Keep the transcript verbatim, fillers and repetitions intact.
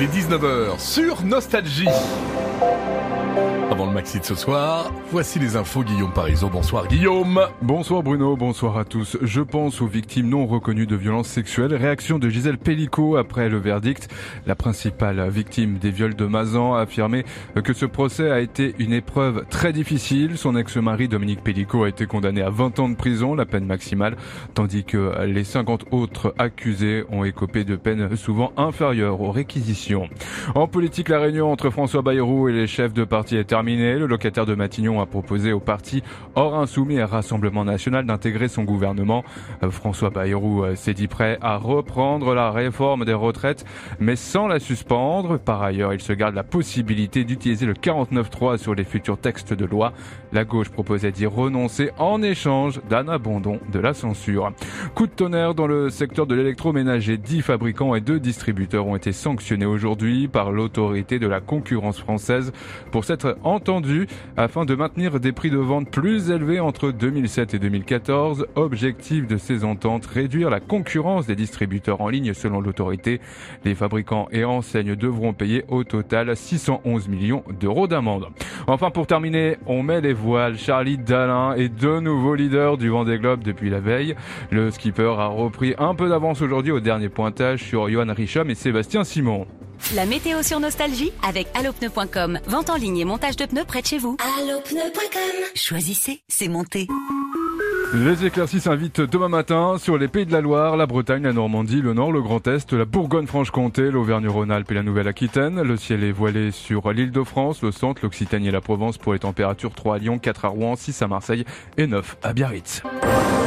Il est dix-neuf heures sur Nostalgie. Avant le maxi de ce soir, voici les infos Guillaume Parisot. Bonsoir Guillaume. Bonsoir Bruno, bonsoir à tous. Je pense aux victimes non reconnues de violences sexuelles. Réaction de Gisèle Pelicot après le verdict. La principale victime des viols de Mazan a affirmé que ce procès a été une épreuve très difficile. Son ex-mari Dominique Pelicot a été condamné à vingt ans de prison, la peine maximale, tandis que les cinquante autres accusés ont écopé de peines souvent inférieures aux réquisitions. En politique, la réunion entre François Bayrou et les chefs de parti est terminée. Le locataire de Matignon a proposé au parti Hors Insoumis et Rassemblement National d'intégrer son gouvernement. François Bayrou s'est dit prêt à reprendre la réforme des retraites, mais sans la suspendre. Par ailleurs, il se garde la possibilité d'utiliser le quarante-neuf trois sur les futurs textes de loi. La gauche proposait d'y renoncer en échange d'un abandon de la censure. Coup de tonnerre dans le secteur de l'électroménager. dix fabricants et deux distributeurs ont été sanctionnés aujourd'hui par l'autorité de la concurrence française pour s'être entendu afin de maintenir des prix de vente plus élevés entre deux mille sept et deux mille quatorze. Objectif de ces ententes, réduire la concurrence des distributeurs en ligne selon l'autorité. Les fabricants et enseignes devront payer au total six cent onze millions d'euros d'amende. Enfin, pour terminer, on met les voiles. Charlie Dalin est de nouveau leader du Vendée Globe depuis la veille. Le skipper a repris un peu d'avance aujourd'hui au dernier pointage sur Johan Richomme et Sébastien Simon. La météo sur Nostalgie avec allopneu point com. Vente en ligne et montage de pneus près de chez vous. allopneu point com. Choisissez, c'est monté. Les éclaircies s'invitent demain matin sur les Pays de la Loire, la Bretagne, la Normandie, le Nord, le Grand Est, la Bourgogne-Franche-Comté, l'Auvergne-Rhône-Alpes et la Nouvelle-Aquitaine. Le ciel est voilé sur l'Île-de-France, le centre, l'Occitanie et la Provence pour les températures trois à Lyon, quatre à Rouen, six à Marseille et neuf à Biarritz.